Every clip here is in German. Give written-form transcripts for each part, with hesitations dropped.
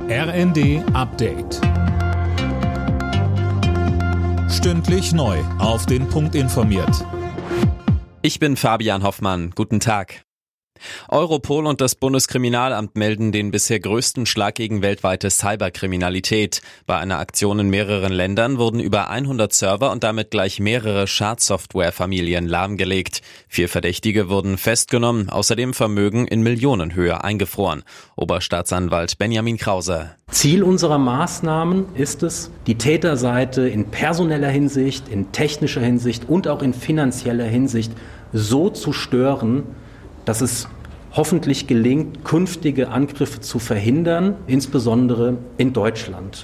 RND Update. Stündlich neu auf den Punkt informiert. Ich bin Fabian Hoffmann. Guten Tag. Europol und das Bundeskriminalamt melden den bisher größten Schlag gegen weltweite Cyberkriminalität. Bei einer Aktion in mehreren Ländern wurden über 100 Server und damit gleich mehrere Schadsoftwarefamilien lahmgelegt. 4 Verdächtige wurden festgenommen, außerdem Vermögen in Millionenhöhe eingefroren. Oberstaatsanwalt Benjamin Krause. Ziel unserer Maßnahmen ist es, die Täterseite in personeller Hinsicht, in technischer Hinsicht und auch in finanzieller Hinsicht so zu stören, dass es hoffentlich gelingt, künftige Angriffe zu verhindern, insbesondere in Deutschland.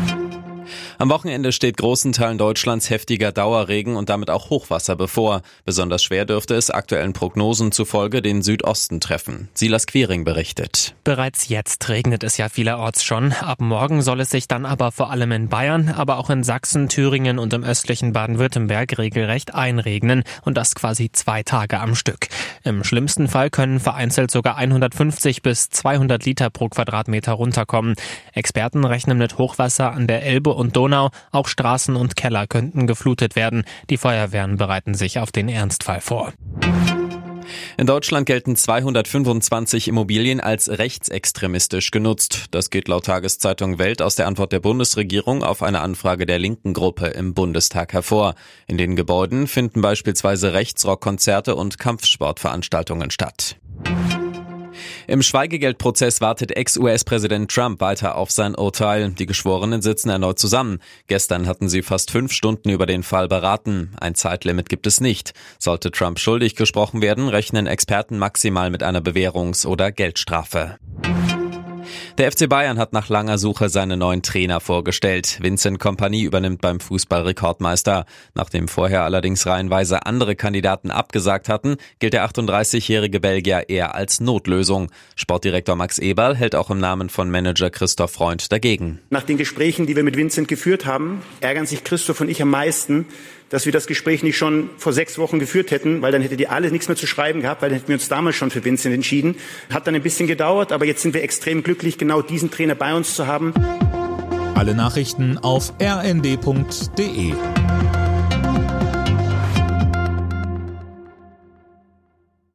Am Wochenende steht großen Teilen Deutschlands heftiger Dauerregen und damit auch Hochwasser bevor. Besonders schwer dürfte es aktuellen Prognosen zufolge den Südosten treffen. Silas Quiring berichtet. Bereits jetzt regnet es ja vielerorts schon. Ab morgen soll es sich dann aber vor allem in Bayern, aber auch in Sachsen, Thüringen und im östlichen Baden-Württemberg regelrecht einregnen und das quasi 2 Tage am Stück. Im schlimmsten Fall können vereinzelt sogar 150 bis 200 Liter pro Quadratmeter runterkommen. Experten rechnen mit Hochwasser an der Elbe und Donau. Auch Straßen und Keller könnten geflutet werden. Die Feuerwehren bereiten sich auf den Ernstfall vor. In Deutschland gelten 225 Immobilien als rechtsextremistisch genutzt. Das geht laut Tageszeitung Welt aus der Antwort der Bundesregierung auf eine Anfrage der linken Gruppe im Bundestag hervor. In den Gebäuden finden beispielsweise Rechtsrockkonzerte und Kampfsportveranstaltungen statt. Im Schweigegeldprozess wartet Ex-US-Präsident Trump weiter auf sein Urteil. Die Geschworenen sitzen erneut zusammen. Gestern hatten sie fast 5 Stunden über den Fall beraten. Ein Zeitlimit gibt es nicht. Sollte Trump schuldig gesprochen werden, rechnen Experten maximal mit einer Bewährungs- oder Geldstrafe. Der FC Bayern hat nach langer Suche seinen neuen Trainer vorgestellt. Vincent Kompany übernimmt beim Fußball-Rekordmeister. Nachdem vorher allerdings reihenweise andere Kandidaten abgesagt hatten, gilt der 38-jährige Belgier eher als Notlösung. Sportdirektor Max Eberl hält auch im Namen von Manager Christoph Freund dagegen. Nach den Gesprächen, die wir mit Vincent geführt haben, ärgern sich Christoph und ich am meisten, dass wir das Gespräch nicht schon vor 6 Wochen geführt hätten, weil dann hätte die alle nichts mehr zu schreiben gehabt, weil dann hätten wir uns damals schon für Vincent entschieden. Hat dann ein bisschen gedauert, aber jetzt sind wir extrem glücklich, genau diesen Trainer bei uns zu haben. Alle Nachrichten auf rnd.de.